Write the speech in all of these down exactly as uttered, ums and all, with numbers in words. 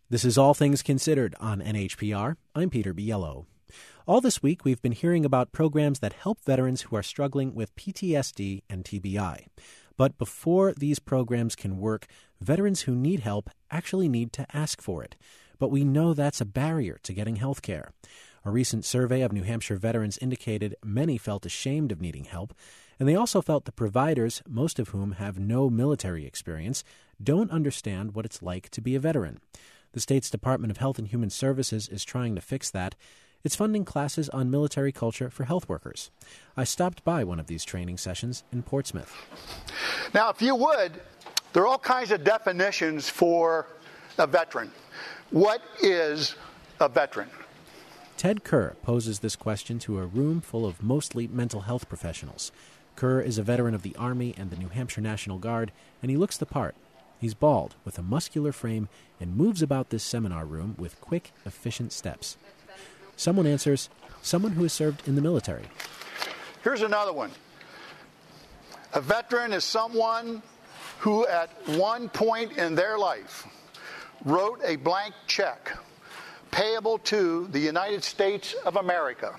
This is All Things Considered on N H P R. I'm Peter Biello. All this week, we've been hearing about programs that help veterans who are struggling with P T S D and T B I. But before these programs can work, veterans who need help actually need to ask for it. But we know that's a barrier to getting health care. A recent survey of New Hampshire veterans indicated many felt ashamed of needing help, and they also felt the providers, most of whom have no military experience, don't understand what it's like to be a veteran. The state's Department of Health and Human Services is trying to fix that. It's funding classes on military culture for health workers. I stopped by one of these training sessions in Portsmouth. Now, if you would, there are all kinds of definitions for a veteran. What is a veteran? Ted Kerr poses this question to a room full of mostly mental health professionals. Kerr is a veteran of the Army and the New Hampshire National Guard, and he looks the part. He's bald, with a muscular frame, and moves about this seminar room with quick, efficient steps. Someone answers, someone who has served in the military. Here's another one. A veteran is someone who at one point in their life wrote a blank check payable to the United States of America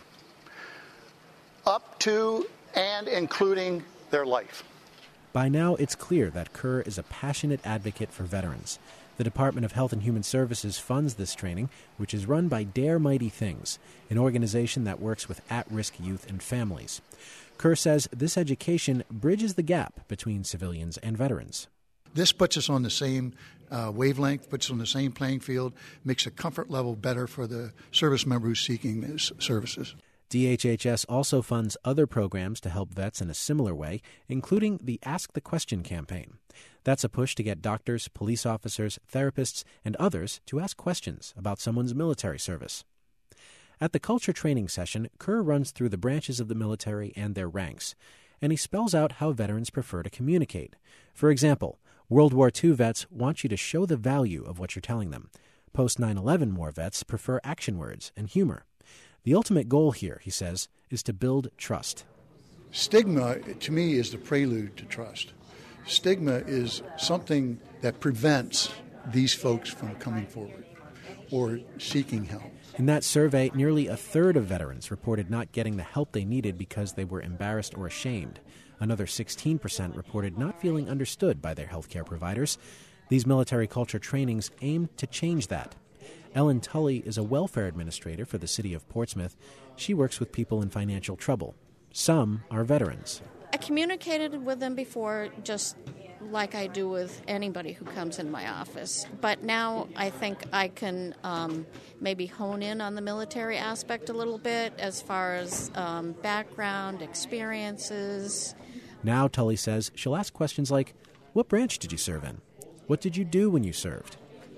up to and including their life. By now, it's clear that Kerr is a passionate advocate for veterans. The Department of Health and Human Services funds this training, which is run by Dare Mighty Things, an organization that works with at-risk youth and families. Kerr says this education bridges the gap between civilians and veterans. This puts us on the same uh, wavelength, puts us on the same playing field, makes the comfort level better for the service member who's seeking these services. D H H S also funds other programs to help vets in a similar way, including the Ask the Question campaign. That's a push to get doctors, police officers, therapists, and others to ask questions about someone's military service. At the culture training session, Kerr runs through the branches of the military and their ranks, and he spells out how veterans prefer to communicate. For example, World War Two vets want you to show the value of what you're telling them. Post nine eleven war vets prefer action words and humor. The ultimate goal here, he says, is to build trust. Stigma, to me, is the prelude to trust. Stigma is something that prevents these folks from coming forward or seeking help. In that survey, nearly a third of veterans reported not getting the help they needed because they were embarrassed or ashamed. Another sixteen percent reported not feeling understood by their healthcare providers. These military culture trainings aim to change that. Ellen Tully is a welfare administrator for the city of Portsmouth. She works with people in financial trouble. Some are veterans. I communicated with them before, just like I do with anybody who comes in my office. But now I think I can um, maybe hone in on the military aspect a little bit as far as um, background, experiences. Now, Tully says, she'll ask questions like, what branch did you serve in? What did you do when you served?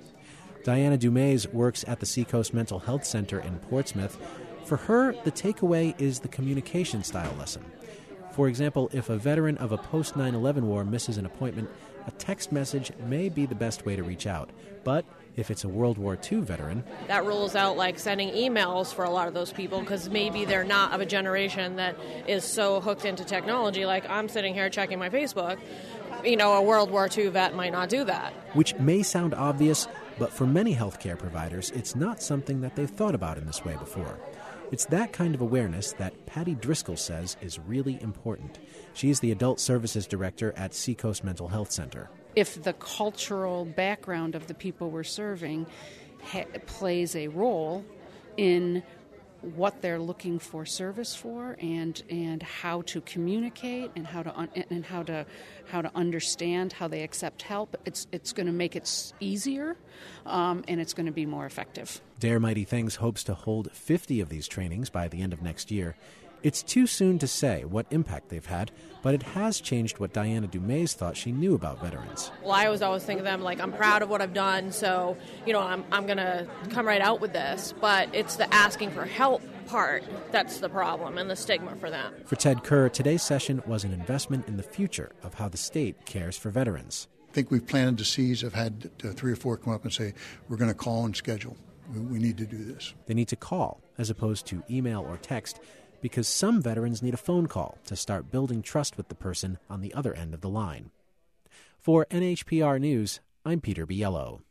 Diana Dumays works at the Seacoast Mental Health Center in Portsmouth. For her, the takeaway is the communication style lesson. For example, if a veteran of a post nine eleven war misses an appointment, a text message may be the best way to reach out. But if it's a World War Two veteran... That rules out like sending emails for a lot of those people because maybe they're not of a generation that is so hooked into technology. Like I'm sitting here checking my Facebook. You know, a World War Two vet might not do that. Which may sound obvious, but for many healthcare providers, it's not something that they've thought about in this way before. It's that kind of awareness that Patty Driscoll says is really important. She's the Adult Services Director at Seacoast Mental Health Center. If the cultural background of the people we're serving ha- plays a role in what they're looking for service for, and and how to communicate, and how to un- and how to how to understand how they accept help, it's it's going to make it easier, um, and it's going to be more effective. Dare Mighty Things hopes to hold fifty of these trainings by the end of next year. It's too soon to say what impact they've had, but it has changed what Diana Dumays thought she knew about veterans. Well, I always always think of them like, I'm proud of what I've done, so, you know, I'm I'm going to come right out with this. But it's the asking for help part that's the problem and the stigma for them. For Ted Kerr, today's session was an investment in the future of how the state cares for veterans. I think we've planted the seeds. I've had uh, three or four come up and say, we're going to call and schedule. We, we need to do this. They need to call as opposed to email or text, because some veterans need a phone call to start building trust with the person on the other end of the line. For N H P R News, I'm Peter Biello.